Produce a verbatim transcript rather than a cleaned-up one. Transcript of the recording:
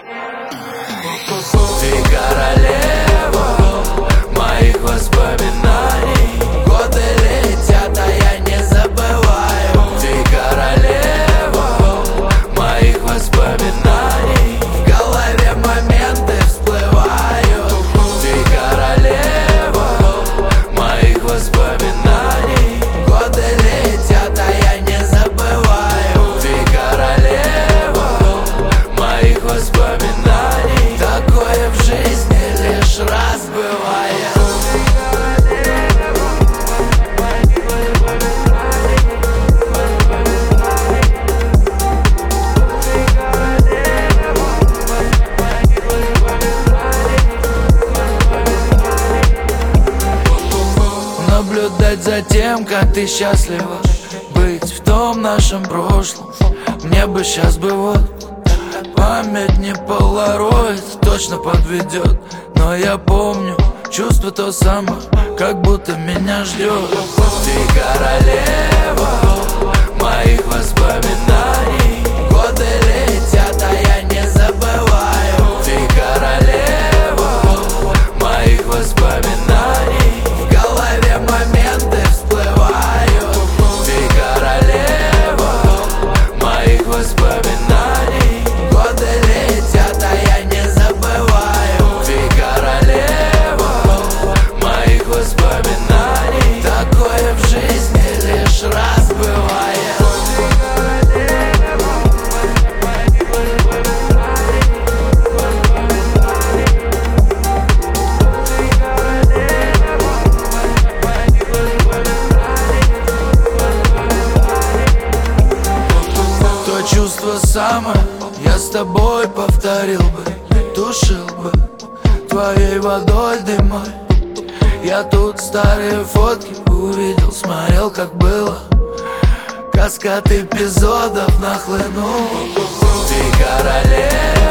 Ты королева моих воспоминаний. Годы летят, а я не забываю. Ты королева моих воспоминаний. В голове моменты всплывают. Ты королева моих воспоминаний. Годы летят, а я не забываю. Ты королева моих воспоминаний. Такое в жизни лишь раз бывает. Наблюдать за тем, как ты счастлива, быть в том нашем прошлом. Мне бы сейчас бы вот память не полароид, точно подведет. Но я помню чувство то самое, как будто меня ждет. Ты королева моих воспоминаний. Годы летят, а я не забываю. Ты королева моих воспоминаний. В голове моменты всплывают. Ты королева моих воспоминаний. Годы летят, а я не забываю. Ты королева моих воспоминаний. Такое в жизни лишь раз бывает. То чувство самое я с тобой повторил бы, тушил бы твоей водой дымой. Я тут старые фотки увидел, смотрел, как было. Каскад эпизодов нахлынул. Ты королева